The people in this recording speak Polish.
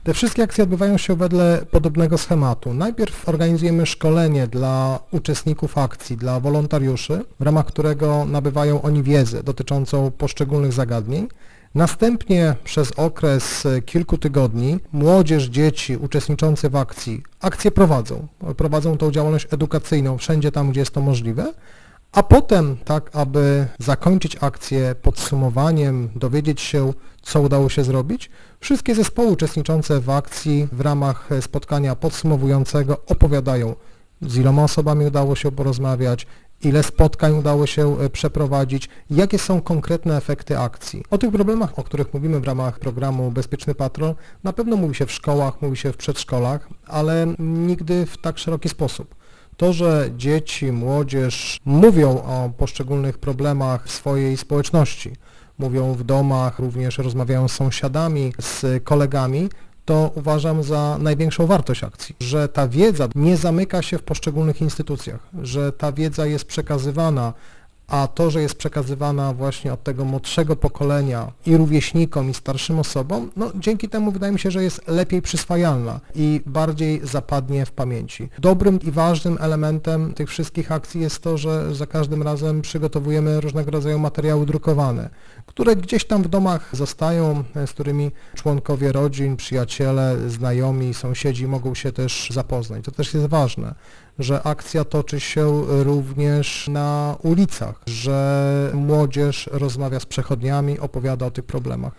Te wszystkie akcje odbywają się wedle podobnego schematu. Najpierw organizujemy szkolenie dla uczestników akcji, dla wolontariuszy, w ramach którego nabywają oni wiedzę dotyczącą poszczególnych zagadnień. Następnie przez okres kilku tygodni młodzież, dzieci uczestniczące w akcji akcje prowadzą tą działalność edukacyjną wszędzie tam, gdzie jest to możliwe, a potem, tak aby zakończyć akcję podsumowaniem, dowiedzieć się, co udało się zrobić, wszystkie zespoły uczestniczące w akcji w ramach spotkania podsumowującego opowiadają, z iloma osobami udało się porozmawiać, ile spotkań udało się przeprowadzić, jakie są konkretne efekty akcji. O tych problemach, o których mówimy w ramach programu Bezpieczny Patrol, na pewno mówi się w szkołach, mówi się w przedszkolach, ale nigdy w tak szeroki sposób. To, że dzieci, młodzież mówią o poszczególnych problemach w swojej społeczności, mówią w domach, również rozmawiają z sąsiadami, z kolegami, to uważam za największą wartość akcji, że ta wiedza nie zamyka się w poszczególnych instytucjach, że ta wiedza jest przekazywana, a to, że jest przekazywana właśnie od tego młodszego pokolenia i rówieśnikom, i starszym osobom, no dzięki temu wydaje mi się, że jest lepiej przyswajalna i bardziej zapadnie w pamięci. Dobrym i ważnym elementem tych wszystkich akcji jest to, że za każdym razem przygotowujemy różnego rodzaju materiały drukowane, które gdzieś tam w domach zostają, z którymi członkowie rodzin, przyjaciele, znajomi, sąsiedzi mogą się też zapoznać. To też jest ważne, że akcja toczy się również na ulicach, że młodzież rozmawia z przechodniami, opowiada o tych problemach.